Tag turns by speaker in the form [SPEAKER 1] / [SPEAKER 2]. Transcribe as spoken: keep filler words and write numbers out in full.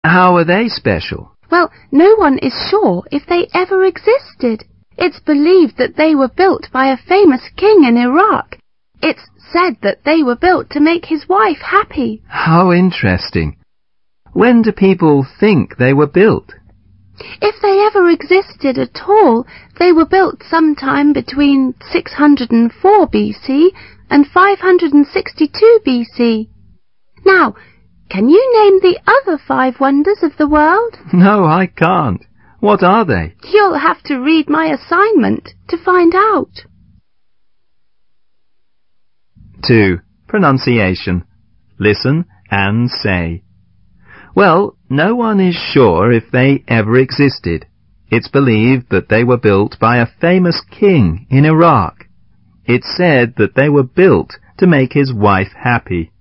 [SPEAKER 1] How are they special?
[SPEAKER 2] Well, no one is sure if they ever existed. It's believed that they were built by a famous king in Iraq. It's said that they were built to make his wife happy.
[SPEAKER 1] How interesting. When do people think they were built?
[SPEAKER 2] If they ever existed at all, they were built sometime between six hundred four B C and five hundred sixty-two B C. Now, can you name the other five wonders of the world?
[SPEAKER 1] No, I can't. What are they?
[SPEAKER 2] You'll have to read my assignment to find out.
[SPEAKER 1] two. Pronunciation. Listen and say. Well, no one is sure if they ever existed. It's believed that they were built by a famous king in Iraq. It's said that they were built to make his wife happy.